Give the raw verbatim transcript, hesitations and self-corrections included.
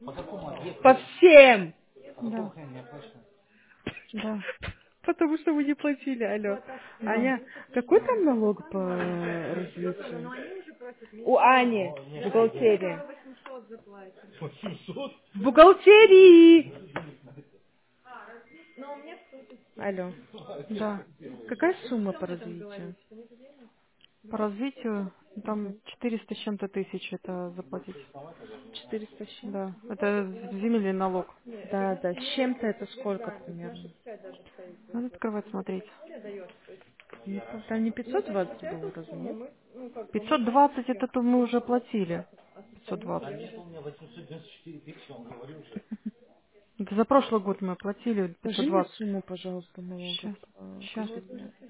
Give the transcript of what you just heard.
По всем! Да. Да. Потому что вы не платили, алло. Да. Аня, какой там налог по развитию? У Ани, в бухгалтерии. В бухгалтерии! Алло. Да. Какая сумма по развитию? По развитию там четыреста с чем-то тысяч это заплатить. Четыреста с чем-то? Да. Это земельный налог. Да, да. С чем-то это сколько примерно? Надо открывать, смотреть. Не пом- Там не пятьсот двадцать долларов, нет? пятьсот двадцать это то мы уже платили. пятьсот двадцать. Это за прошлый год мы платили пятьсот Скажи мне двадцать. сумму, пожалуйста, налога Сейчас. по Сейчас. квартире.